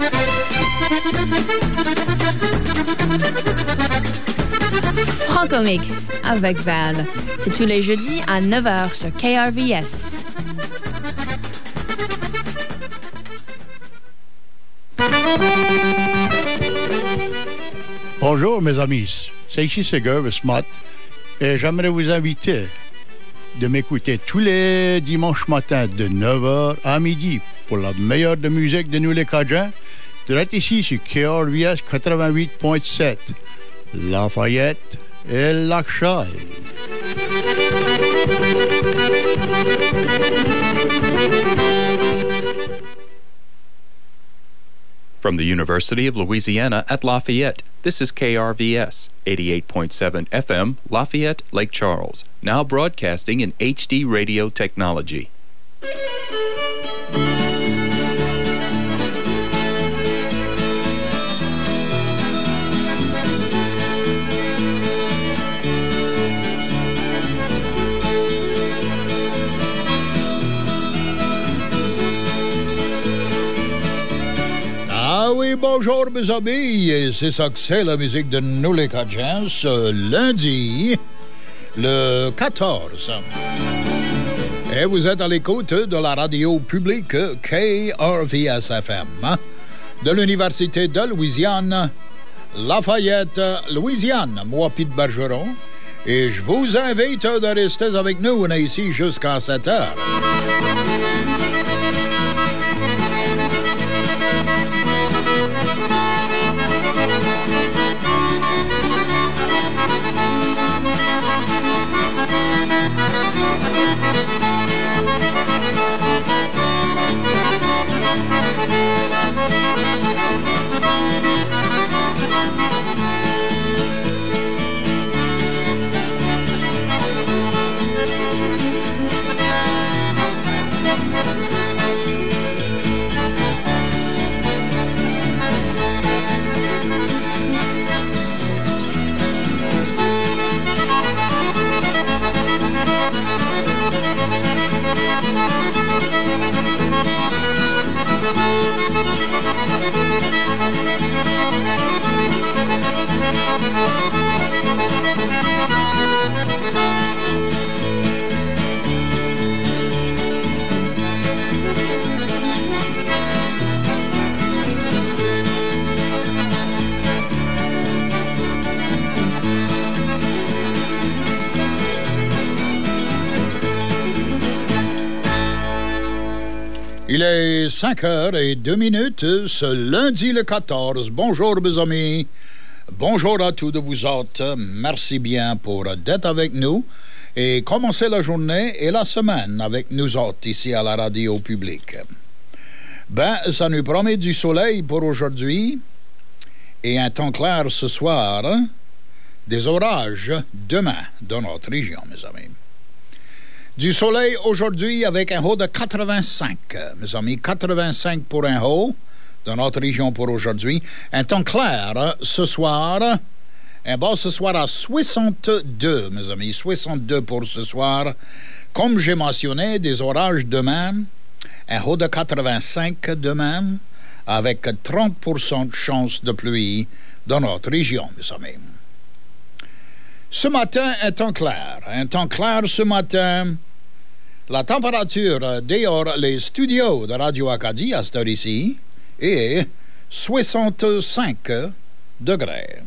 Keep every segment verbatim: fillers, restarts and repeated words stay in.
Francomix avec Val. C'est tous les jeudis à neuf heures sur K R V S. Bonjour mes amis, c'est ici Seger Smart et j'aimerais vous inviter de m'écouter tous les dimanches matins de neuf heures à midi pour la meilleure de musique de nous les Cajuns, direct ici sur K R V S quatre-vingt-huit point sept, Lafayette et Lac-Charles. From the University of Louisiana at Lafayette, this is K R V S, eighty-eight point seven F M, Lafayette, Lake Charles, now broadcasting in H D radio technology. Ah oui, bonjour mes amis, et c'est ça que c'est la musique de nous les Cajuns, ce lundi, le quatorze. Et vous êtes à l'écoute de la radio publique K R V S F M, de l'Université de Louisiane, Lafayette, Louisiane, moi Pete Bergeron, et je vous invite de rester avec nous, on est ici jusqu'à sept heures. Il est cinq heures et deux minutes ce lundi le quatorze. Bonjour mes amis. Bonjour à tous de vous autres. Merci bien pour d'être avec nous et commencer la journée et la semaine avec nous autres ici à la radio publique. Ben, ça nous promet du soleil pour aujourd'hui et un temps clair ce soir, des orages demain dans notre région, mes amis. Du soleil aujourd'hui avec un haut de quatre-vingt-cinq, mes amis, quatre-vingt-cinq pour un haut dans notre région pour aujourd'hui. Un temps clair ce soir, un bas ce soir à soixante-deux, mes amis, soixante-deux pour ce soir. Comme j'ai mentionné, des orages demain, un haut de quatre-vingt-cinq demain, avec trente pour cent de chance de pluie dans notre région, mes amis. Ce matin, un temps clair. Un temps clair ce matin. La température dehors les studios de Radio Acadie à cette heure ici est soixante-cinq degrés.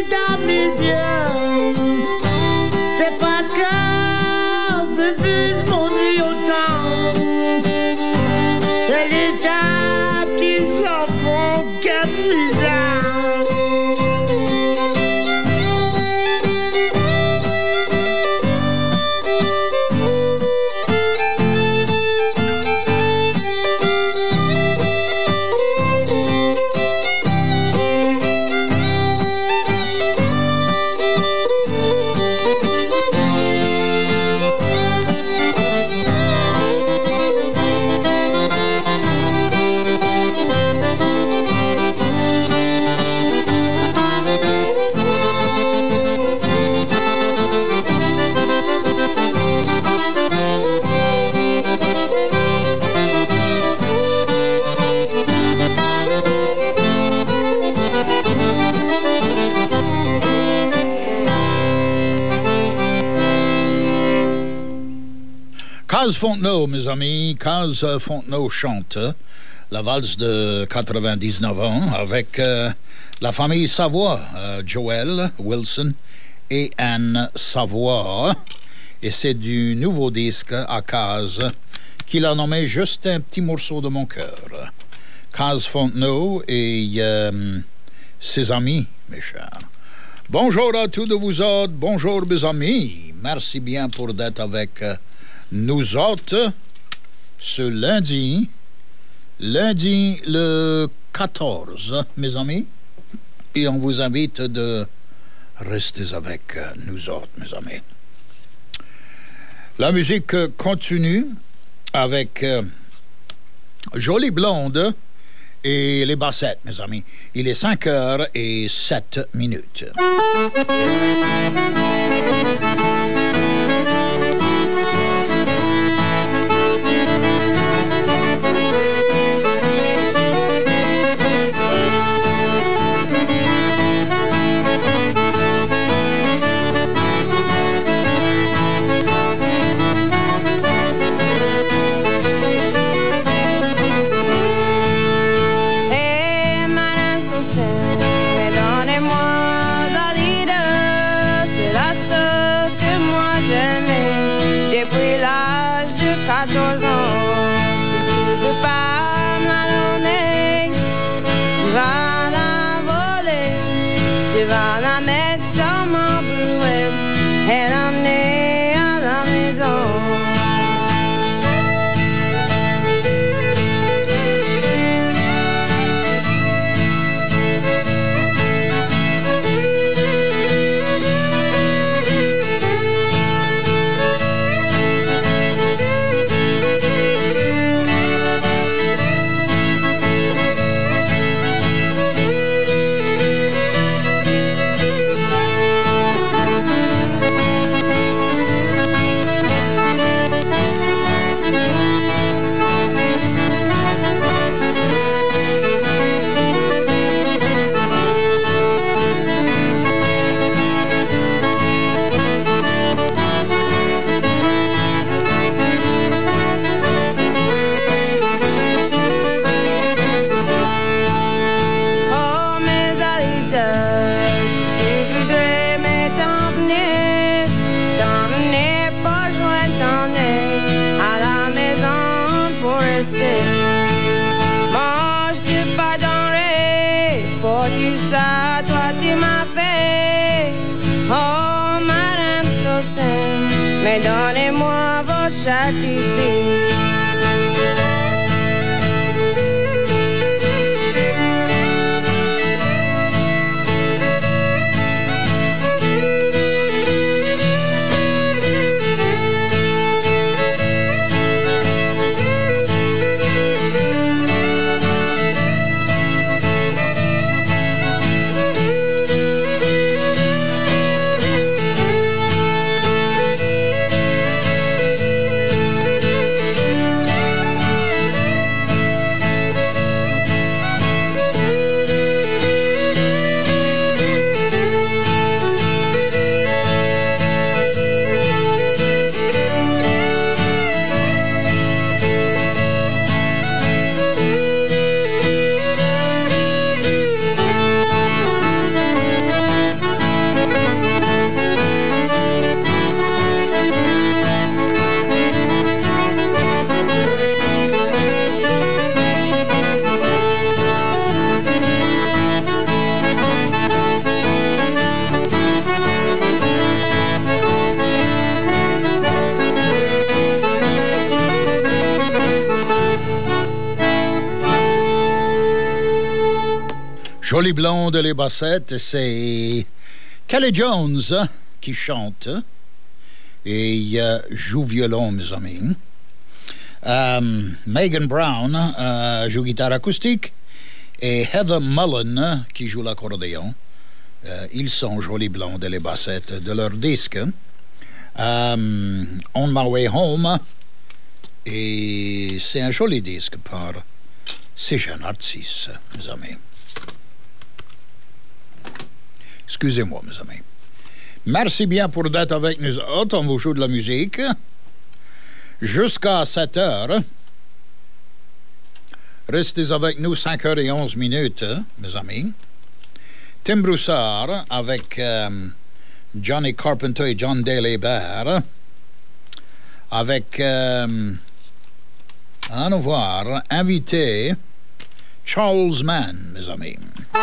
tant plus vieux, c'est parce que le but m'ennuie autant. Et les tas qui s'en font qu'un bizarre. Caz Fontenot, mes amis, Caz Fontenot chante la valse de quatre-vingt-dix-neuf ans avec euh, la famille Savoie, euh, Joel Wilson et Anne Savoie. Et c'est du nouveau disque à Caz qu'il a nommé Juste un petit morceau de mon cœur. Caz Fontenot et euh, ses amis, mes chers. Bonjour à tous de vous autres, bonjour mes amis. Merci bien pour d'être avec euh, nous autres ce lundi, lundi le quatorze, mes amis, et on vous invite de rester avec nous autres, mes amis. La musique continue avec euh, Jolie Blonde et les bassettes, mes amis. Il est cinq heures et sept minutes. Jolie blonde, les bassettes, c'est Kelly Jones hein, qui chante et euh, joue violon, mes amis. Euh, Megan Brown euh, joue guitare acoustique et Heather Mullen qui joue l'accordéon. Euh, ils sont jolies blondes, les bassettes de leur disque. Euh, On My Way Home, et c'est un joli disque par Sejan Artis, mes amis. Excusez-moi, mes amis. Merci bien pour d'être avec nous autres. On vous joue de la musique jusqu'à sept heures. Restez avec nous cinq heures et onze minutes, mes amis. Tim Broussard avec euh, Johnny Carpenter et John Daly Bear. Avec, euh, à nous voir, invité Charles Mann, mes amis.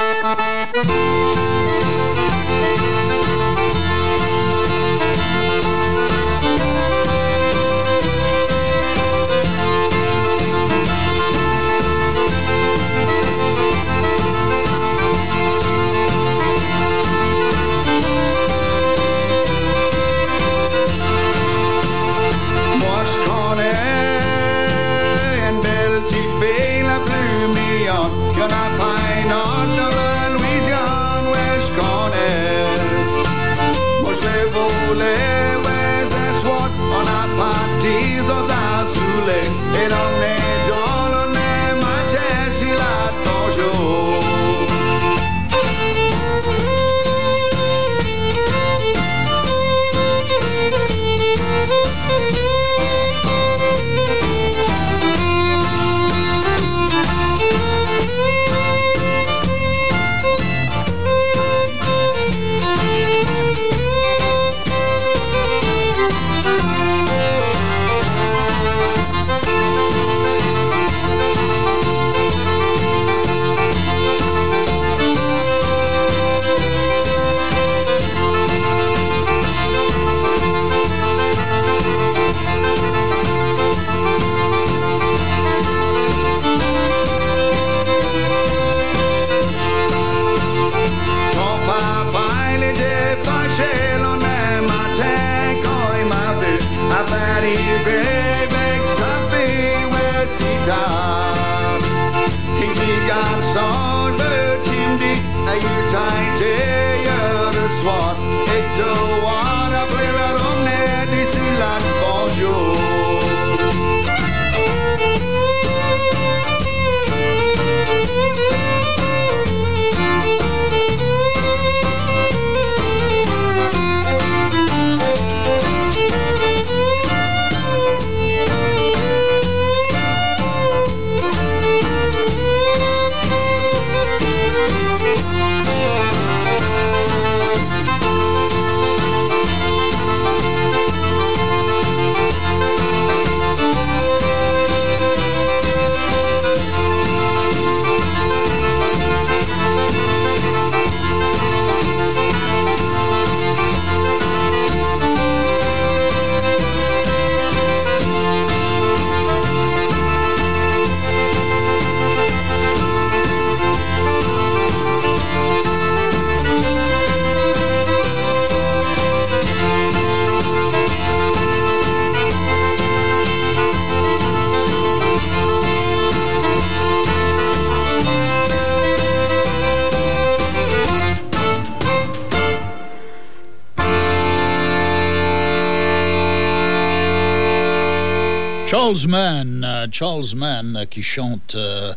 Charles Mann, uh, Charles Mann uh, qui chante uh,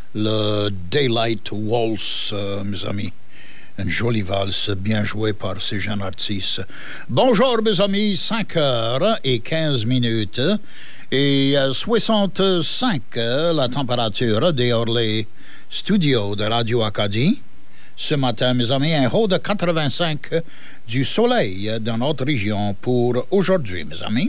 le Daylight Waltz, uh, mes amis. Une jolie valse bien jouée par ces jeunes artistes. Bonjour, mes amis, cinq heures et quinze minutes et uh, soixante-cinq uh, la température dehors les studios de Radio Acadie. Ce matin, mes amis, un haut de quatre-vingt-cinq du soleil dans notre région pour aujourd'hui, mes amis.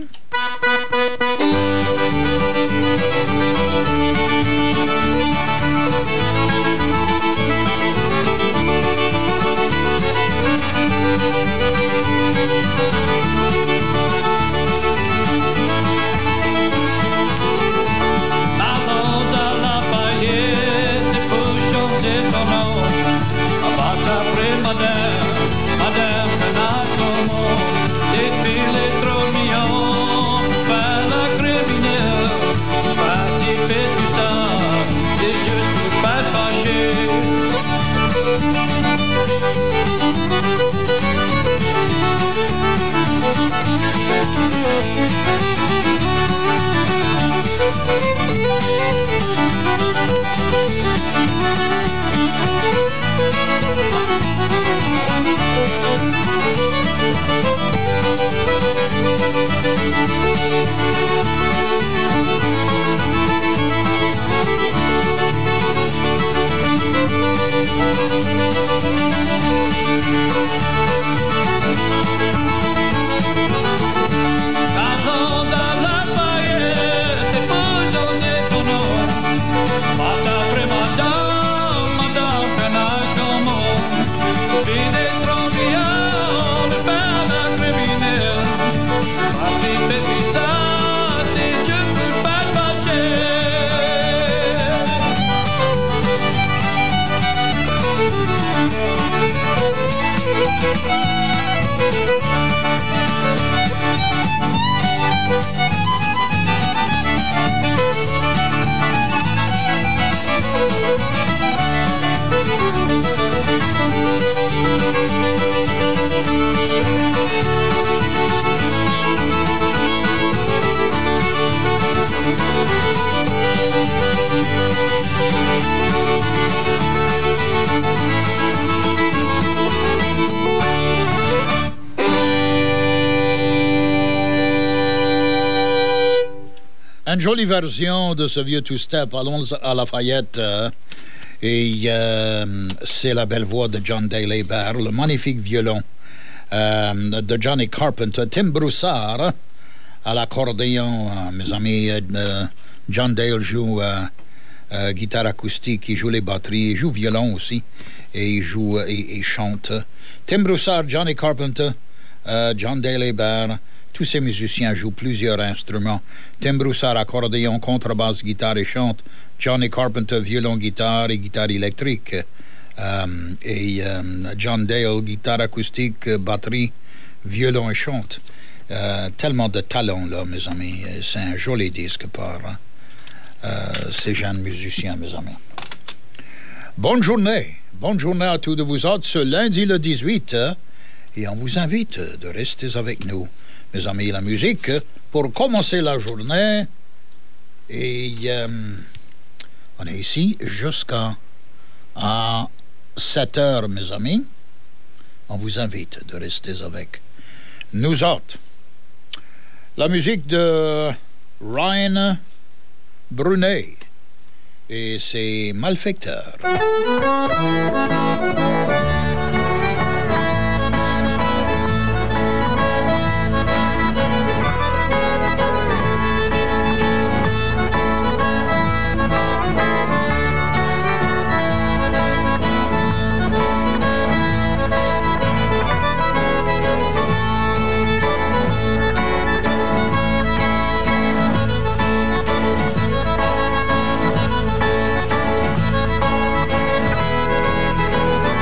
Une jolie version de ce vieux two-step, allons à Lafayette. Euh, et euh, c'est la belle voix de John Daly Baer, le magnifique violon euh, de Johnny Carpenter, Tim Broussard à l'accordéon. Euh, mes amis, euh, John Dale joue euh, euh, guitare acoustique, il joue les batteries, il joue violon aussi, et il joue et, et chante. Tim Broussard, Johnny Carpenter, euh, John Daly Baer. Tous ces musiciens jouent plusieurs instruments. Tim Broussard, accordéon, contrebasse, guitare et chante. Johnny Carpenter, violon, guitare et guitare électrique. Euh, et euh, John Dale, guitare acoustique, batterie, violon et chante. Euh, tellement de talent, là, mes amis. C'est un joli disque par euh, ces jeunes musiciens, mes amis. Bonne journée. Bonne journée à tous de vous autres ce lundi le dix-huit. Hein, et on vous invite de rester avec nous. Mes amis, la musique pour commencer la journée. Et euh, on est ici jusqu'à à sept heures, mes amis. On vous invite de rester avec nous autres. La musique de Ryan Brunet et ses malfaiteurs. Thank you.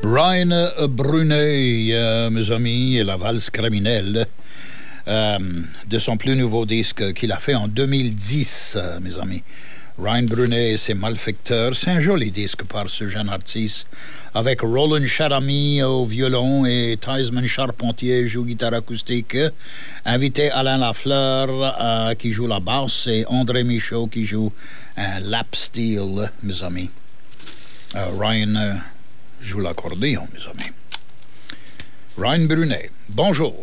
Ryan Brunet, euh, mes amis, et la valse criminelle euh, de son plus nouveau disque qu'il a fait en deux mille dix, euh, mes amis. Ryan Brunet et ses Malfecteurs, c'est un joli disque par ce jeune artiste, avec Roland Charamy au violon et Theismann Charpentier joue guitare acoustique, invité Alain Lafleur euh, qui joue la basse et André Michaud qui joue un lap steel, mes amis. Euh, Ryan euh, joue l'accordéon, mes amis. Ryan Brunet, bonjour.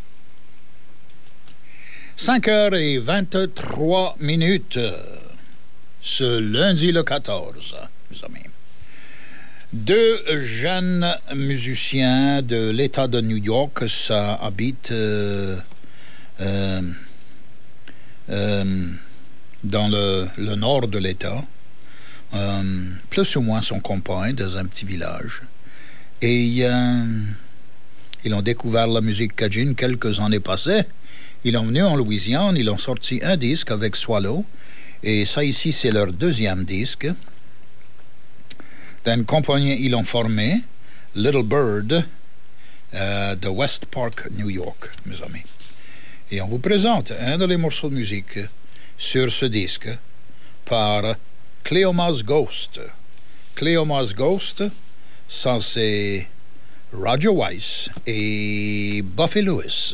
cinq heures vingt-trois minutes. Ce lundi le quatorze, mes amis. Deux jeunes musiciens de l'État de New York, ça habite euh, euh, euh, dans le, le nord de l'État, euh, plus ou moins son compagne, dans un petit village. Et euh, ils ont découvert la musique cajun quelques années passées. Ils sont venus en Louisiane, ils ont sorti un disque avec Swallow. Et ça ici, c'est leur deuxième disque. D'une compagnie, ils ont formé Little Bird euh, de West Park, New York, mes amis. Et on vous présente un des morceaux de musique sur ce disque par Cleoma's Ghost. Cleoma's Ghost, ça c'est Roger Weiss et Buffy Lewis.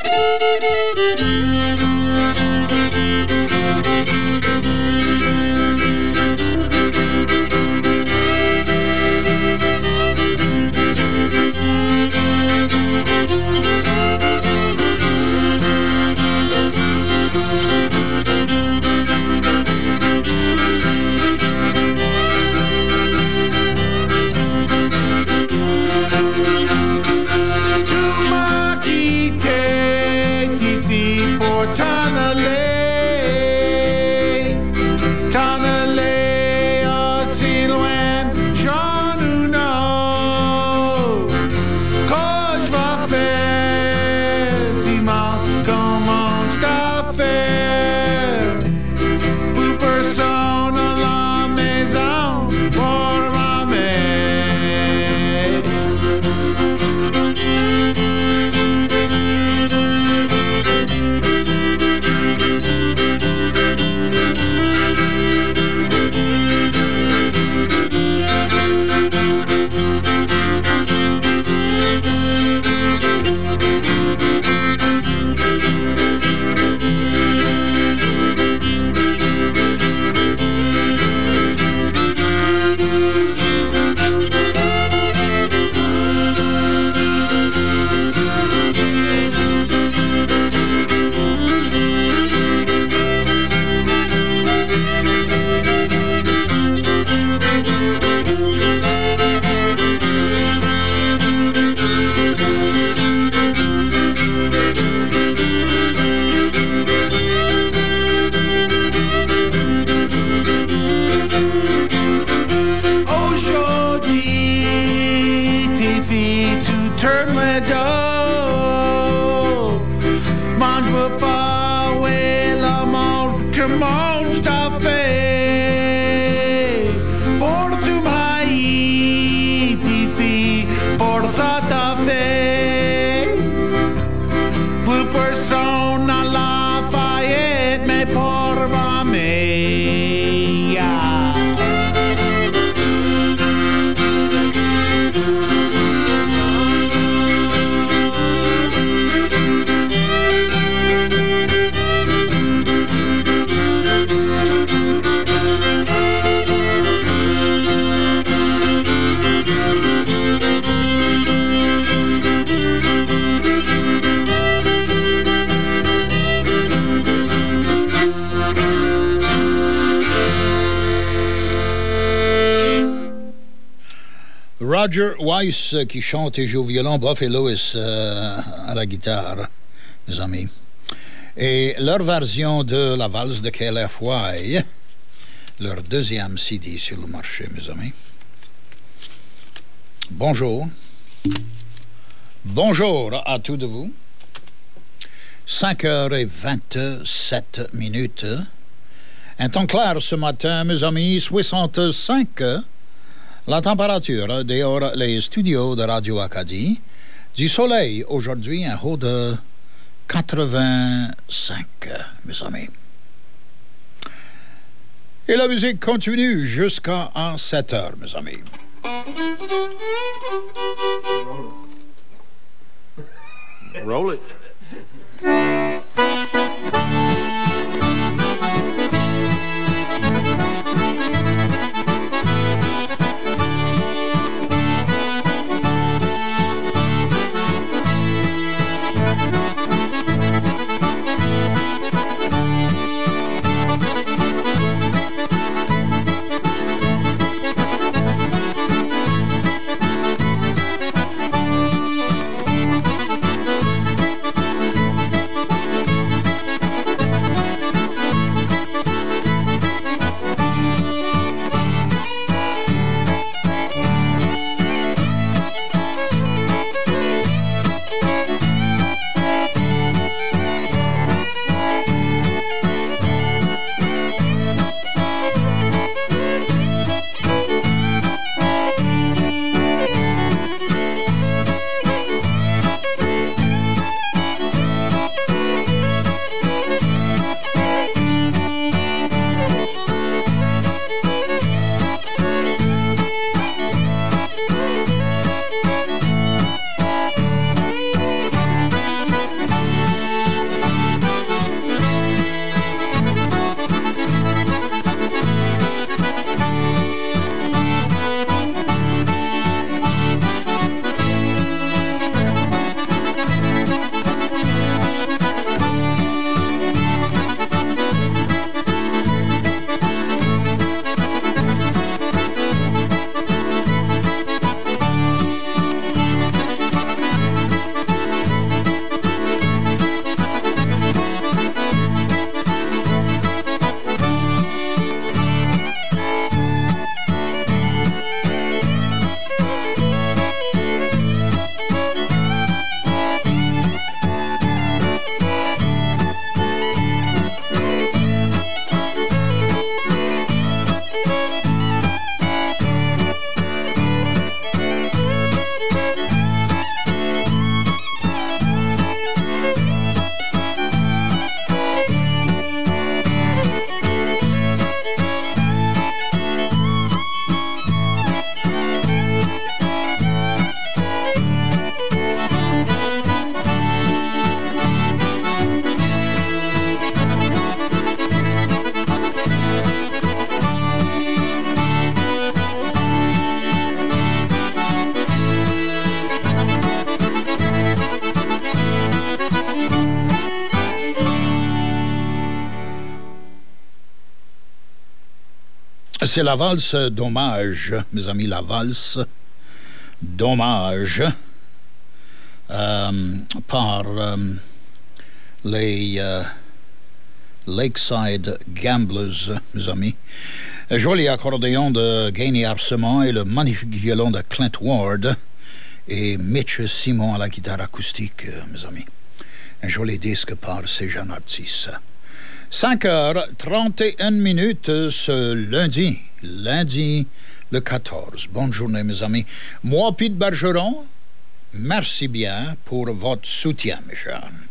Roger Weiss qui chante et joue au violon, Buffy Lewis euh, à la guitare, mes amis. Et leur version de la valse de K L F Y, leur deuxième C D sur le marché, mes amis. Bonjour. Bonjour à tous de vous. cinq heures vingt-sept minutes. Un temps clair ce matin, mes amis, soixante-cinq La température dehors les studios de Radio Acadie, du soleil aujourd'hui un haut de quatre-vingt-cinq, mes amis. Et la musique continue jusqu'à sept heures, mes amis. Roll it. C'est la valse d'hommage, mes amis, la valse d'hommage euh, par euh, les euh, Lakeside Gamblers, mes amis. Un joli accordéon de Gainey Arsemont et le magnifique violon de Clint Ward et Mitch Simon à la guitare acoustique, mes amis. Un joli disque par ces jeunes artistes. cinq heures trente et une minutes ce lundi, lundi le quatorze. Bonne journée, mes amis. Moi, Pete Bergeron, merci bien pour votre soutien, mes jeunes.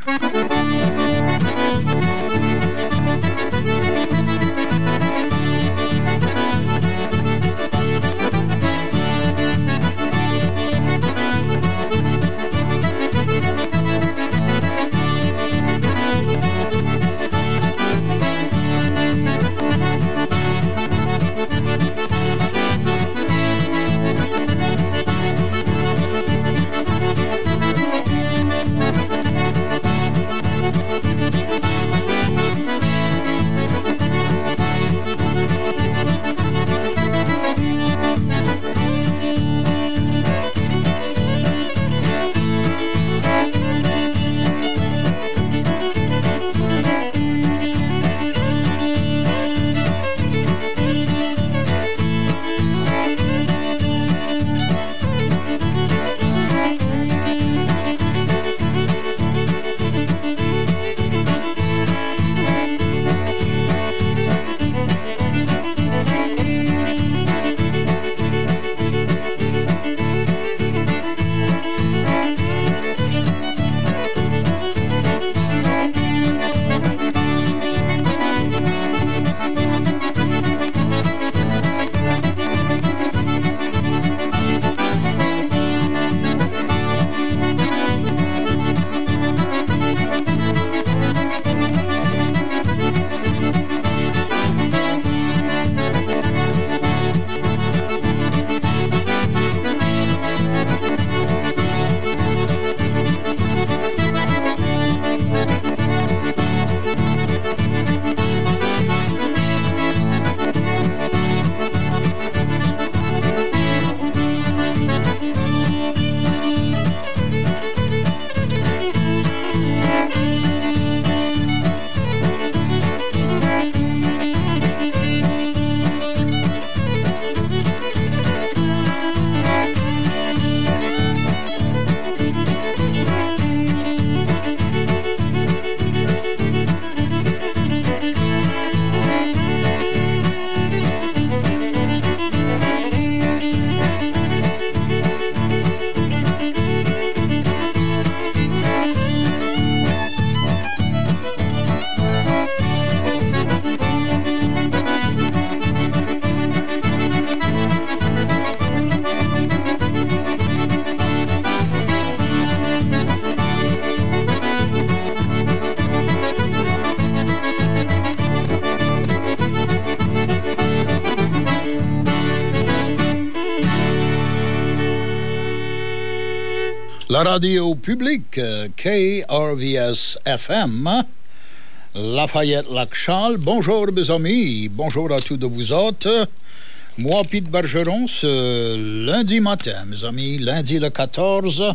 La radio publique K R V S F M, Lafayette-Lac-Charles. Bonjour mes amis, bonjour à tous de vous autres. Moi, Pete Bergeron, ce lundi matin, mes amis, lundi le quatorze.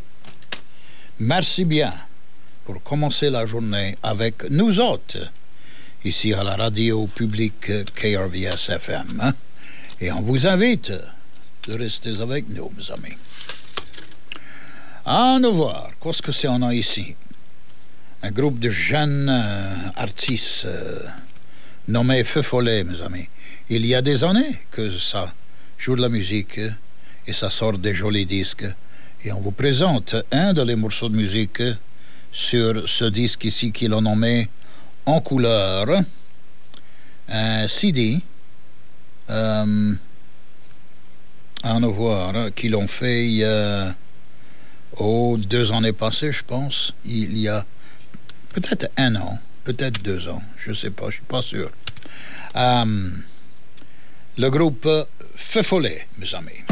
Merci bien pour commencer la journée avec nous autres, ici à la radio publique K R V S F M. Et on vous invite de rester avec nous, mes amis. À nous voir, qu'est-ce que c'est on a ici? Un groupe de jeunes euh, artistes euh, nommés Feu Follet, mes amis. Il y a des années que ça joue de la musique euh, et ça sort des jolis disques. Et on vous présente un de les morceaux de musique euh, sur ce disque ici qu'ils ont nommé En couleur, un C D. Euh, à nous voir, qu'ils ont fait euh, oh, deux années passées, je pense. Il y a peut-être un an, peut-être deux ans, je ne sais pas, je ne suis pas sûr. Euh, le groupe Feu Follet, mes amis.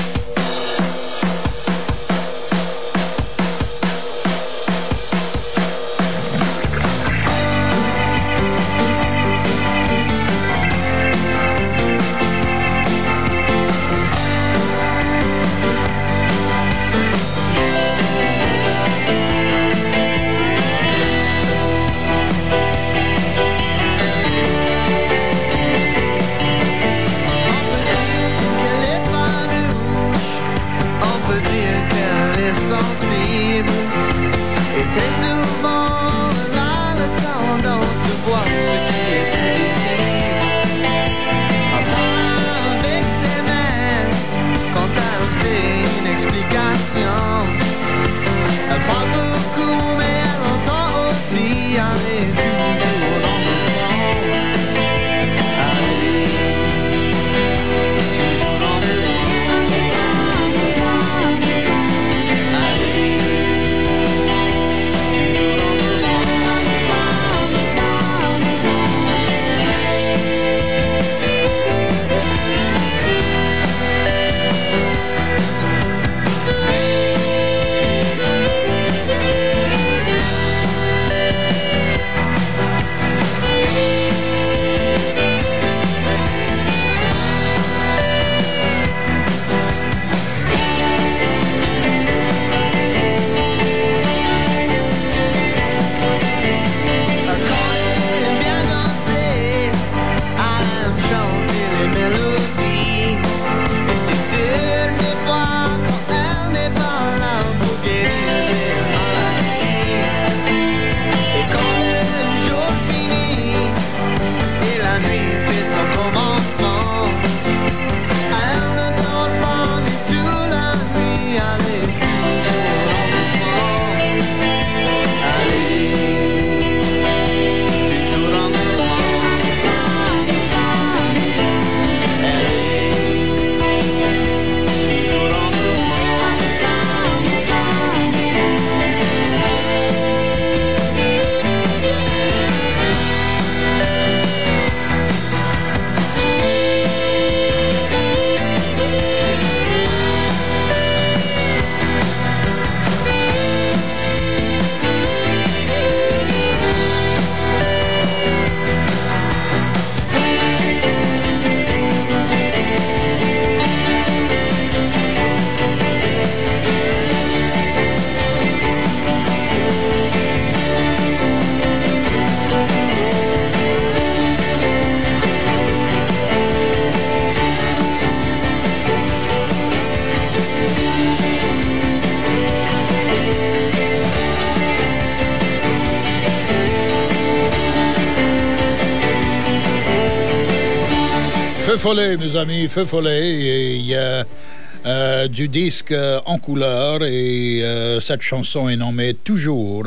Feu Follet, mes amis, Feu Follet, et il y a euh, du disque euh, en couleur, et euh, cette chanson est nommée Toujours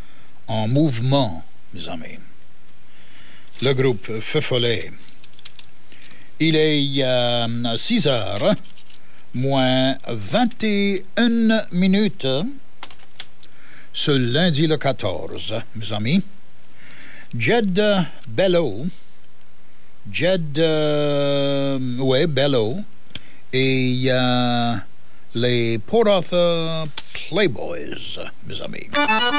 en mouvement, mes amis. Le groupe Feu Follet. Il est euh, six heures, moins vingt et une minutes, ce lundi le quatorze, mes amis. Jed Bello, Jed, euh, ouais, Bello, et euh, les Port Arthur Playboys, mes amis.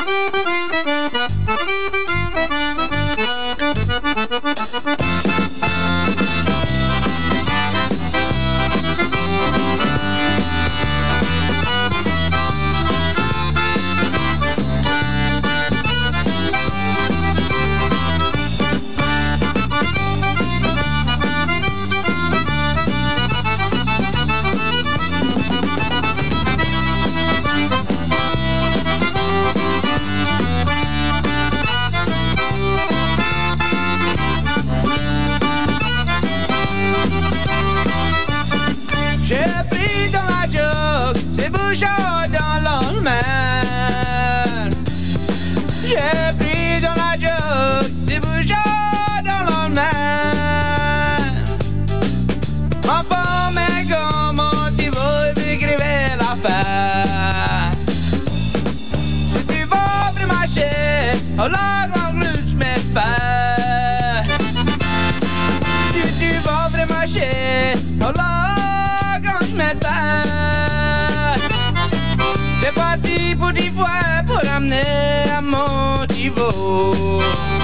C'est parti pour dix fois pour amener à mon niveau.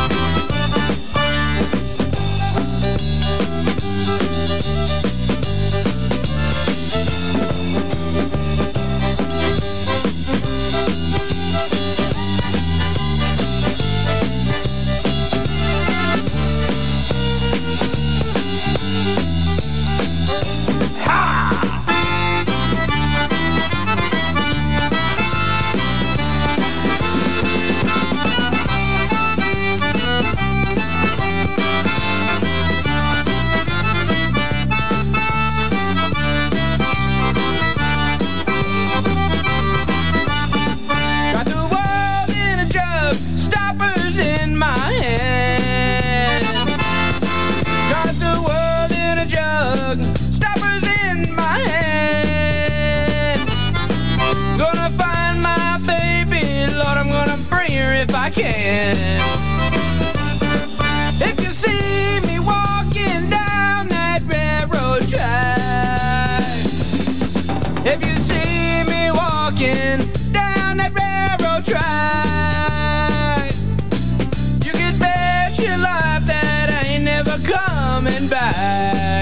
If you see me walking down that railroad track, if you see me walking down that railroad track, you can bet your life that I ain't never coming back.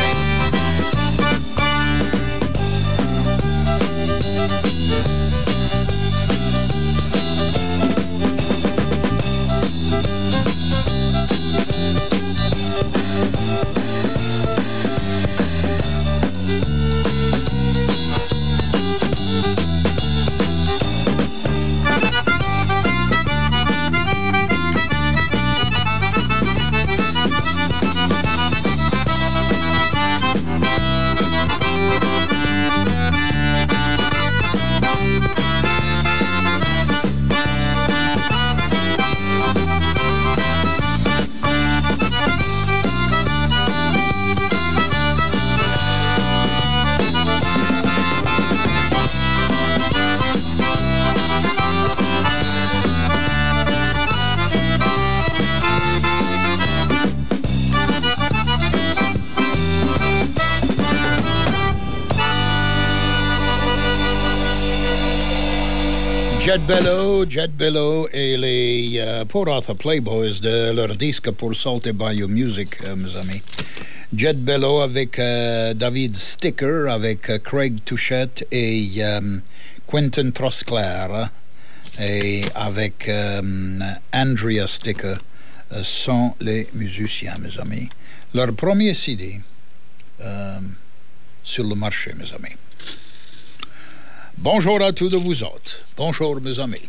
Jet Bello, Jet Bello et les uh, Port Arthur Playboys de leur disque pour Salty Bayou Music, euh, mes amis. Jet Bello avec uh, David Sticker, avec uh, Craig Touchette et um, Quentin Trosclair et avec um, Andrea Sticker uh, sont les musiciens, mes amis. Leur premier C D um, sur le marché, mes amis. Bonjour à tous de vous autres. Bonjour, mes amis.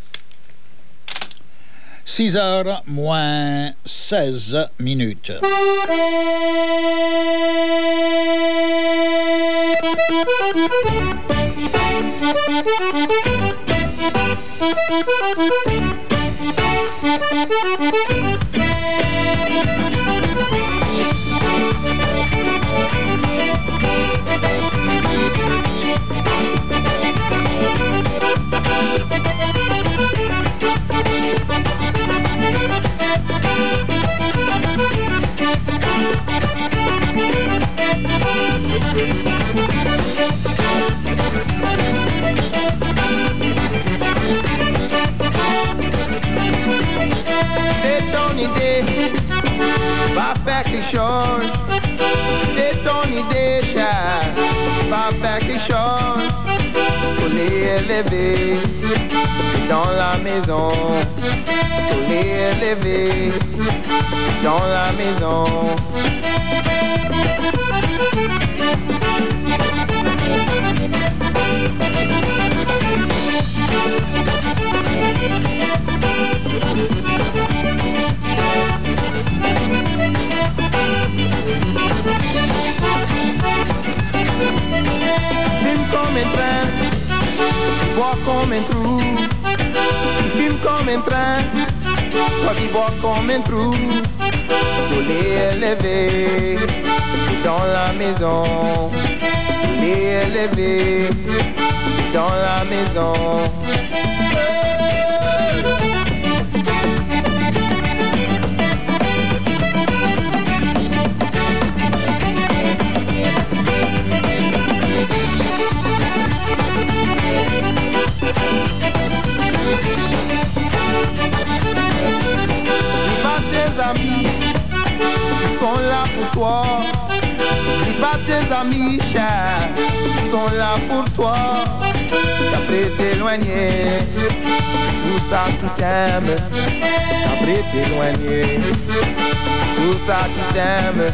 six heures moins seize minutes. pas faire quelque chose. Soleil élevé dans la maison. Soleil élevé dans la maison. Fume comme un train, bois comme un trou. Fume comme un train, toi qui bois comme un trou. Soleil élevé dans la maison. Soleil élevé dans la maison. Tes amis sont là pour toi. Dis pas tes amis chers sont là pour toi. Après t'éloigner, tout ça qui t'aime. Après t'éloigner, tout ça qui t'aime.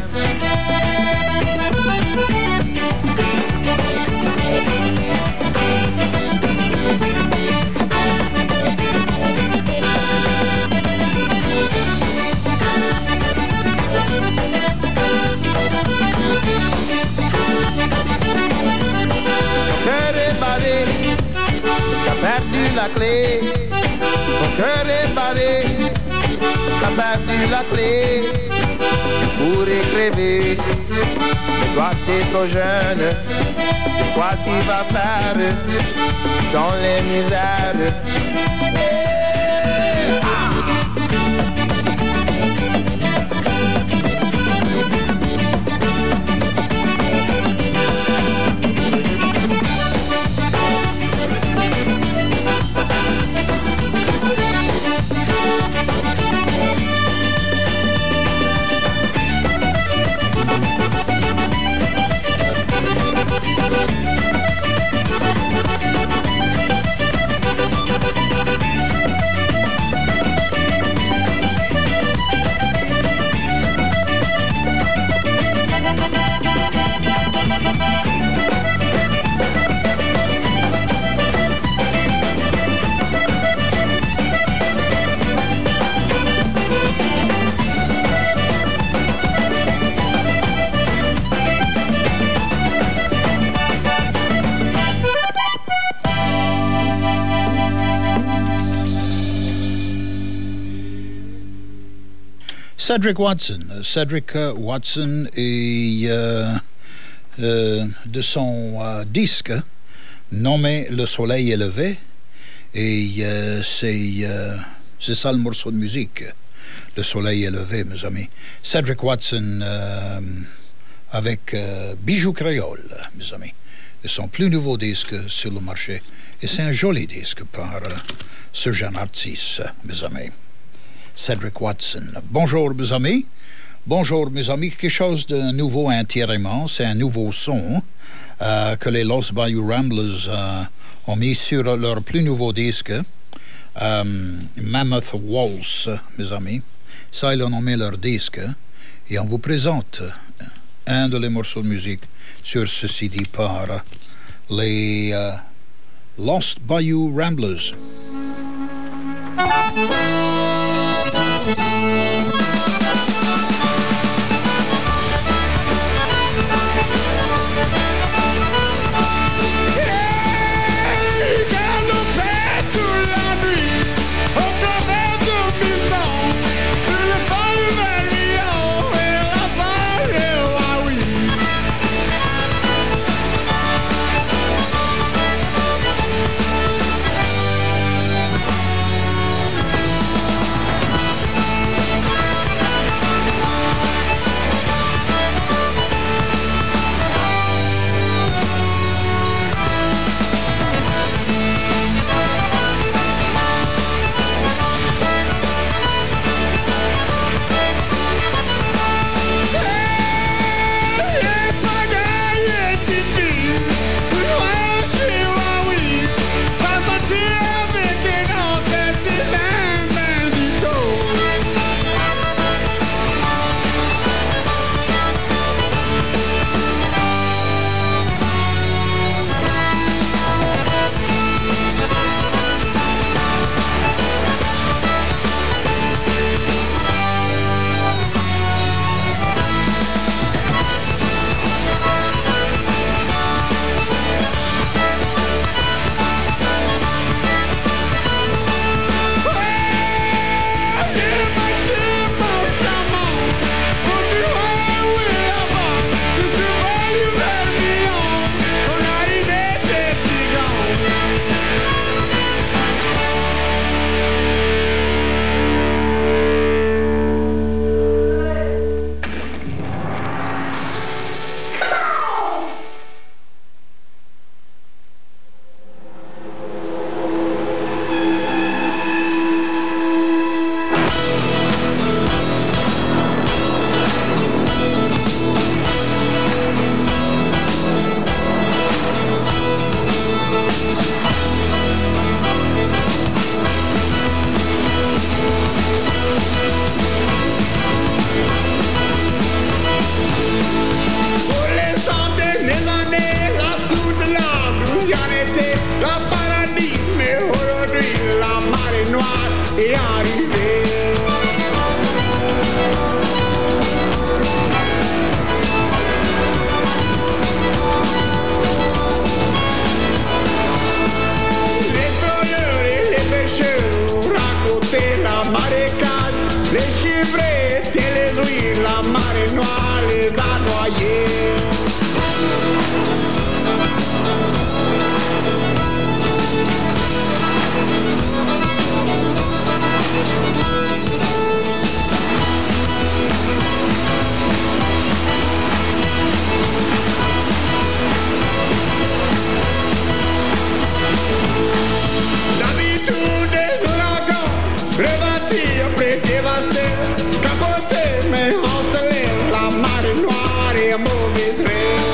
Cœur est barré, t'as perdu la clé. Ton cœur est barré, t'as perdu la clé. Tu pourrais crever, mais toi t'es trop jeune. C'est quoi tu vas faire dans les misères? Cedric Watson. Cedric Watson est euh, euh, de son euh, disque nommé Le Soleil élevé. Et euh, c'est, euh, c'est ça le morceau de musique, Le Soleil élevé, mes amis. Cedric Watson euh, avec euh, Bijoux Créole, mes amis. C'est son plus nouveau disque sur le marché. Et c'est un joli disque par euh, ce jeune artiste, mes amis. Cedric Watson. Bonjour, mes amis. Bonjour, mes amis. Quelque chose de nouveau entièrement. C'est un nouveau son euh, que les Los Bayou Ramblers euh, ont mis sur leur plus nouveau disque, euh, Mammoth Waltz, mes amis. Ça, ils ont nommé leur disque. Et on vous présente un de les morceaux de musique sur ce C D par les euh, Los Bayou Ramblers. Thank en été le paradis, mais aujourd'hui la marée noire est arrivée. Les trolleurs et les pêcheurs racontaient la marécage, les chivrés et les huiles, la marée noire les a noyés. D'habitude des ouragans, rebâtis après dévastés, capotés mais encelés, la marée noire est mauvaise rêve.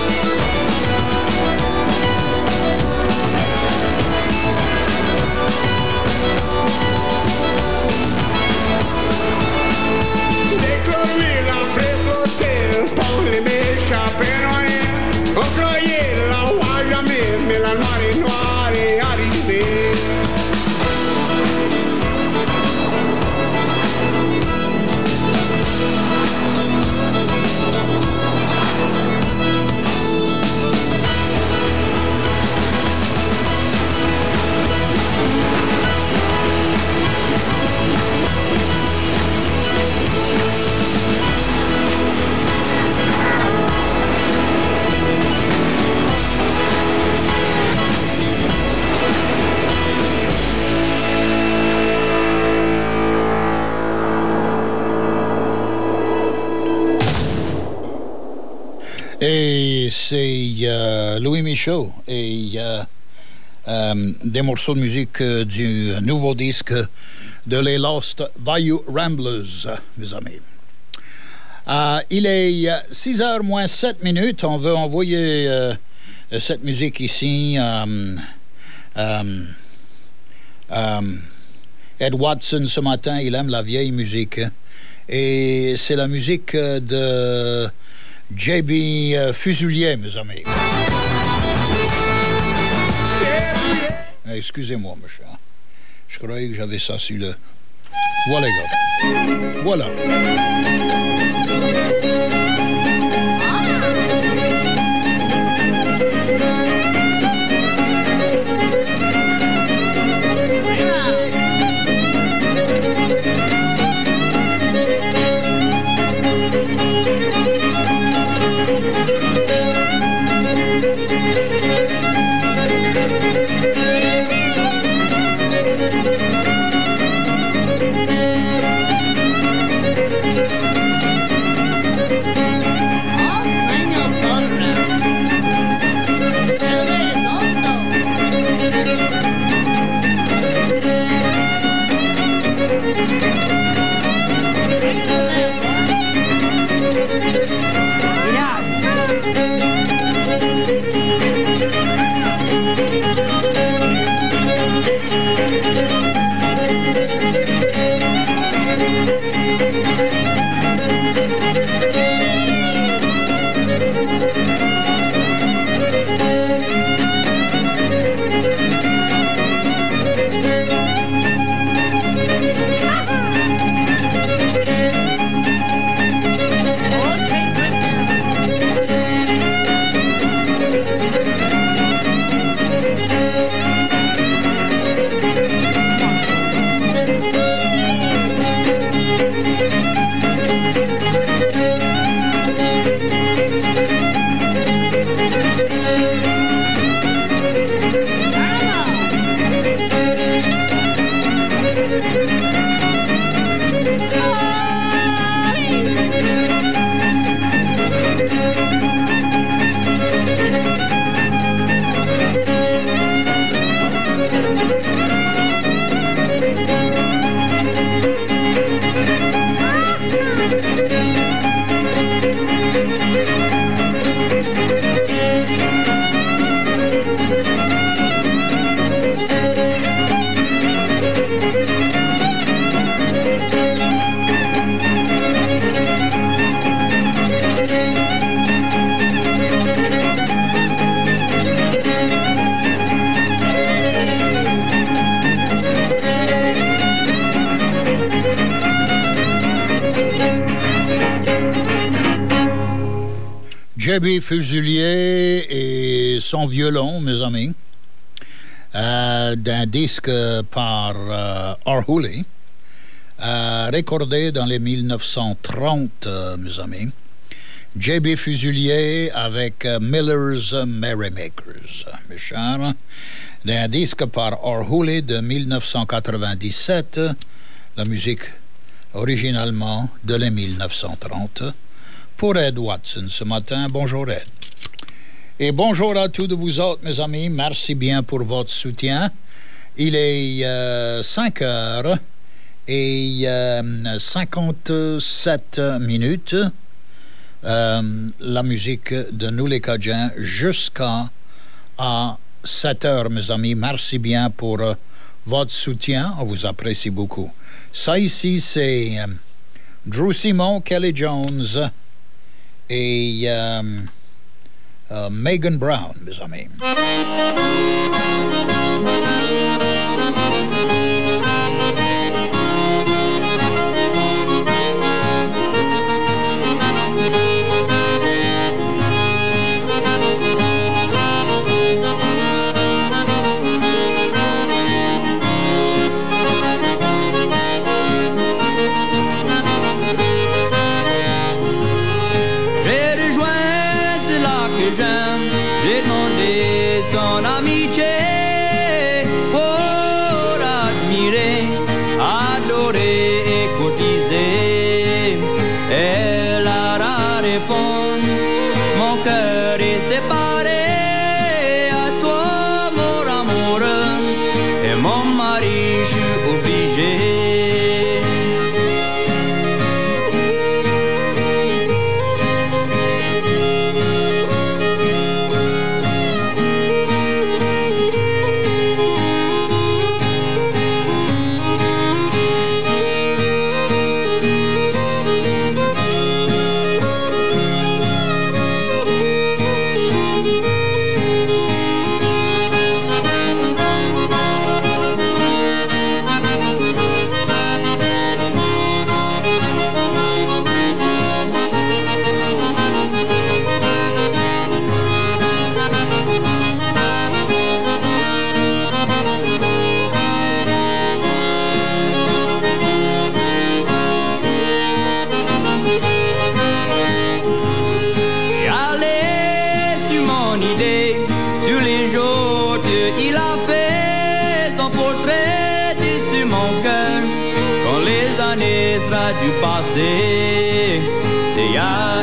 Des chlorhuiles après flotter, pour les m'échapper noyés, on croyait la voir jamais, mais la marée noire est arrivée. Et c'est euh, Louis Michaud et euh, euh, des morceaux de musique euh, du nouveau disque de les Lost Bayou Ramblers, mes amis. Euh, il est six heures moins sept minutes. On veut envoyer euh, cette musique ici. Euh, euh, euh, Ed Watson, ce matin, il aime la vieille musique. Et c'est la musique de J B Fuselier, mes amis. Excusez-moi, monsieur. Je croyais que j'avais ça sur le... Voilà, gars. Voilà. J B Fusilier et son violon, mes amis, euh, d'un disque par euh, R. Hooley, euh, recordé dans les dix-neuf cent trente, euh, mes amis. J B Fusilier avec euh, Miller's Merrymakers, mes chers, d'un disque par R. Hooley de dix-neuf cent quatre-vingt-dix-sept, la musique originalement de les dix-neuf cent trente. Pour Ed Watson ce matin. Bonjour Ed. Et bonjour à tous de vous autres, mes amis. Merci bien pour votre soutien. Il est euh, cinq heures et euh, cinquante-sept minutes. Euh, la musique de nous les Cajuns jusqu'à à sept heures, mes amis. Merci bien pour euh, votre soutien. On vous apprécie beaucoup. Ça ici, c'est euh, Drew Simon, Kelly Jones et euh, euh, Megan Brown, mes amis. Son amitié pour admirer, adorer et courtiser. Elle a répondu, mon cœur est séparé à toi, mon amour, et mon mari, je suis obligé. Du passé, c'est hier.